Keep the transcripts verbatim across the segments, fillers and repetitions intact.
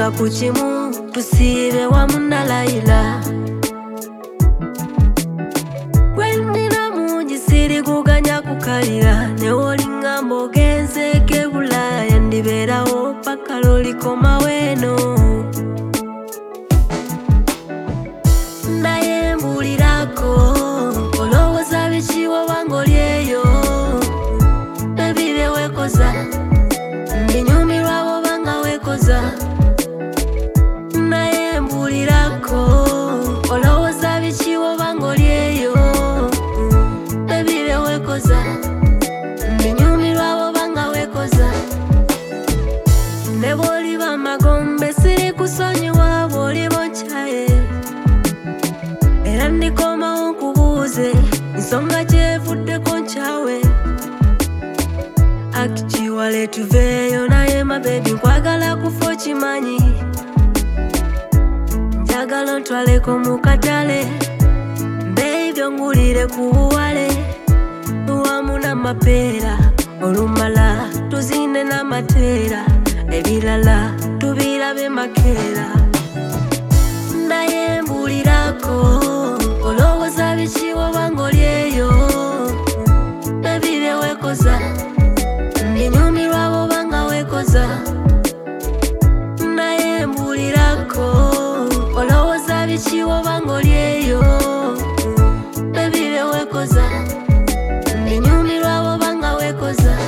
tuva kuchimu tusibe wa munalayila Gwendina mungi siri kuganya kukalira Newolinga mbogenze kebulaya Ndiberawo paka lolikoma weno Naye mbulirako Olowooza bikiwo bangolyeyo Nebibe wekoza Ndinyumirwa bobanga wekoza Naye mbulirako Olowooza bikiwo bangolyeyo Nebibe wekoza Ndinyumirwa bobanga wekoza Neboli bamagombe siri kusonyiwa boli bonchaye Era ndikoma onkubuuze nsonga kyevuddeko nchawe Akichiwale tuveyo naye mabebi nkwagala kufa kimanyi Njagala ntwaleko mu katale Mbebyo ngulire ku buwale Wamu n'amapeera olumala tuzinde n'amateera Ebirala tubirabe makeera Naye mbulirako Olowooza bikiwo bangolyeyo Nebibe wekoza Ndinyumirwa bobanga wekoza Naye mbulirako Olowooza bikiwo bangolyeyo Nebibe wekoza Ndinyumirwa bobanga wekoza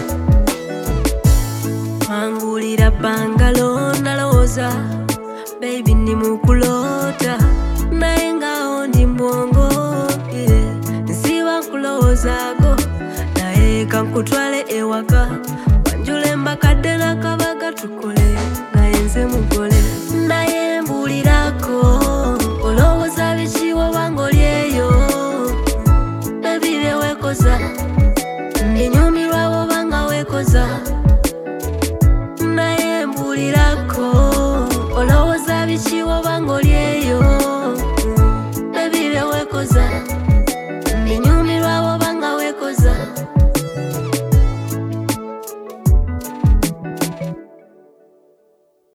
Mangulira bangalo nalowooza Baby ndi mukulota Naye ngaho ndi mbwongo yeah. Nsiba nkulowoozaako Naye kankutwale ewaka Wanjule mbakadde n'akabaga tukole Naye nze mugole Naye mbulirako Olowooza bikiwo bangolyeyo Nebibe wekoza Ndinyumirwa bobanga wekoza